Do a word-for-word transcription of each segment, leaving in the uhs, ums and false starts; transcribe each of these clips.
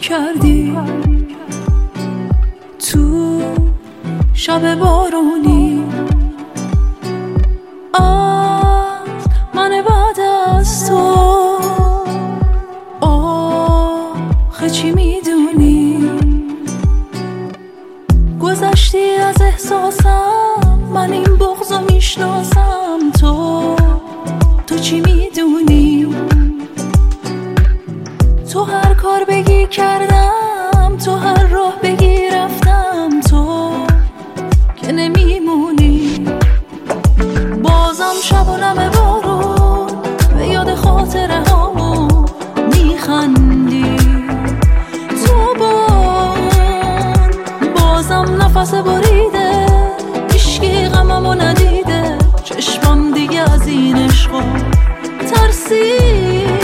کردی تو شب بارونی از من بعد از تو آخه چی میدونی؟ گذشتی از احساسم، من این بغضو میشناسم. تو تو چی میدونی؟ تو هر کار بگی کردم، تو هر راه بگی رفتم، تو که نمیمونی. بازم شب و نم بارون به یاد خاطره هامون میخندی. تو بان بازم نفس بریده، هیچکی غممو ندیده. چشمم دیگه از این عشقا ترسیده.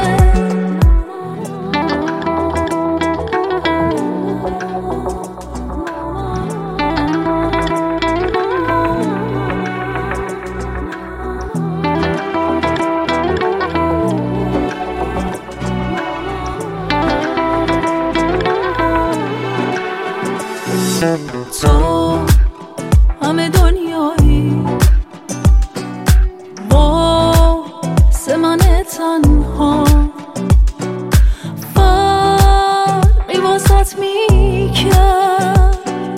تو همه دنیایی واسه من تنها، فرقی واسط میکرد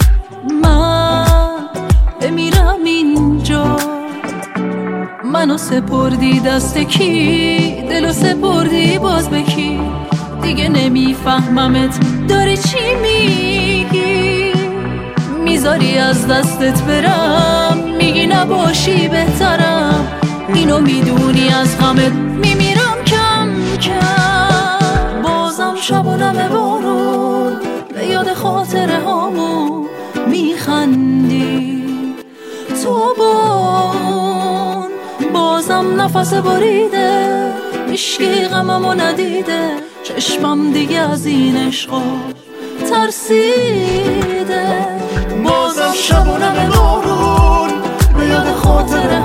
من بمیرم اینجا. منو سپردی دست کی، دلو سپردی باز به کی؟ دیگه نمیفهممت داری چی میگی. میذاری از دستت برم، میگی نباشی بهترم. اینو میدونی از غمت میمیرم کم کم. بازم شب و نم بارون به یاد خاطره هامون میخندی. تو بان بازم نفس بریده، هیچکی غممو ندیده. چشمم دیگه از این عشقا ترسیده. بازم شب و نم بارون به یاد خاطره